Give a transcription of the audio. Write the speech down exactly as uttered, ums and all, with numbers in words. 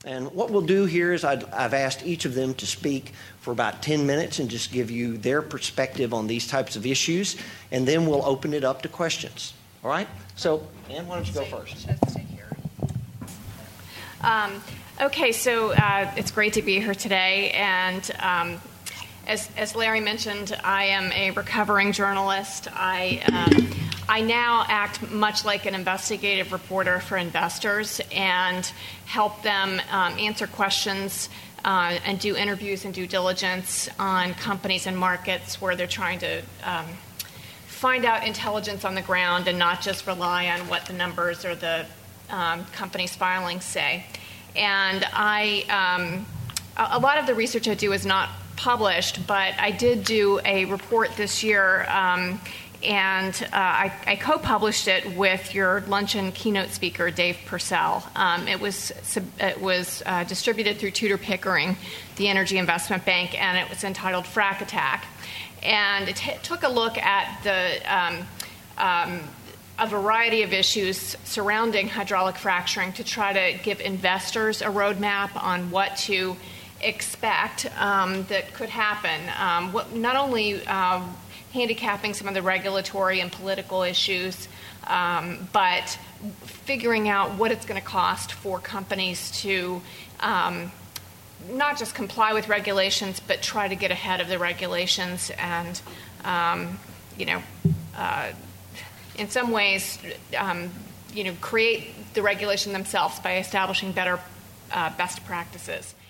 And what we'll do here is I'd, I've asked each of them to speak for about ten minutes and just give you their perspective on these types of issues, and then we'll open it up to questions. All right? So, Ann, why don't you go first? Um, okay, so uh, it's great to be here today, and um, as, as Larry mentioned, I am a recovering journalist. I um, I now act much like an investigative reporter for investors and help them um, answer questions uh, and do interviews and due diligence on companies and markets where they're trying to um, find out intelligence on the ground and not just rely on what the numbers or the um, company's filings say. And I, um, a, a lot of the research I do is not published, but I did do a report this year, um, and uh, I, I co-published it with your luncheon keynote speaker, Dave Purcell. Um, it was it was uh, distributed through Tudor Pickering, the energy investment bank, and it was entitled Frack Attack. And it t- took a look at the um, um, a variety of issues surrounding hydraulic fracturing to try to give investors a roadmap on what to expect um, that could happen. Um, what, not only um, handicapping some of the regulatory and political issues, um, but figuring out what it's going to cost for companies to um, not just comply with regulations, but try to get ahead of the regulations and, um, you know, uh, in some ways, um, you know, create the regulation themselves by establishing better uh, best practices.